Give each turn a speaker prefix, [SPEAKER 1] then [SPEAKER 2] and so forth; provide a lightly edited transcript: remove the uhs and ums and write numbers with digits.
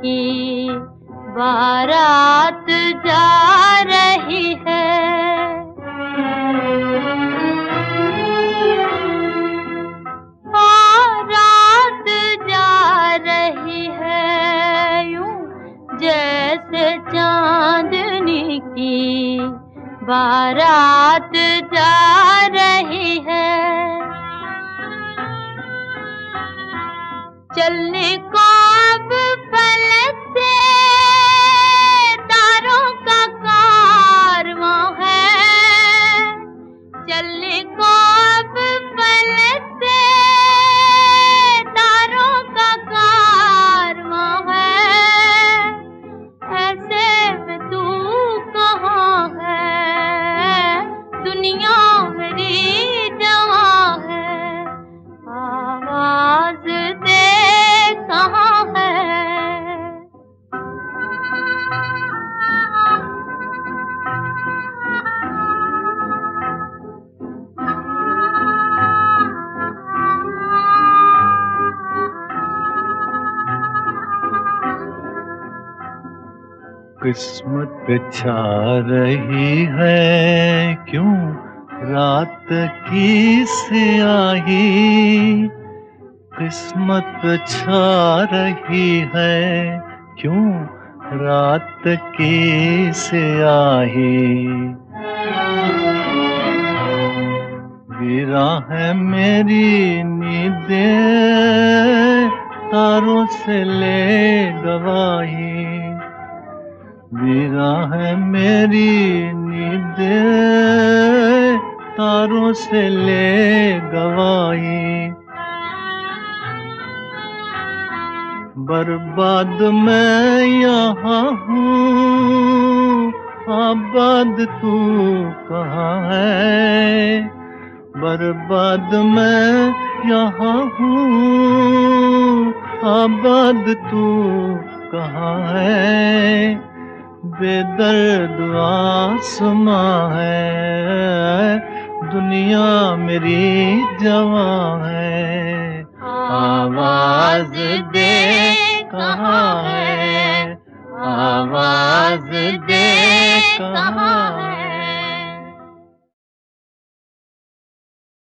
[SPEAKER 1] की बारात जा रही है। बारात जा रही है यूं जैसे चांदनी की बारात जा रही है। चलने को अब फलक से तारों का कारवां है। चलने को अब फलक से तारों का कारवां है। ऐसे में तू कहाँ है, दुनिया मेरी जवां है। आवाज दे कहाँ है।
[SPEAKER 2] किस्मत छा रही है क्यों रात की स्याही। किस्मत छा रही है क्यों रात की स्याही। गिरा है मेरी नींदें तारों से ले गवाही। गिरा है मेरी नींदें तारों से ले गवाही। बर्बाद मैं यहाँ हूँ, आबाद तू कहाँ है। बर्बाद मैं यहाँ हूँ, आबाद तू कहाँ है। बेदर्द आसमां है, दुनिया मेरी जवां है। आवाज दे कहाँ है, आवाज दे।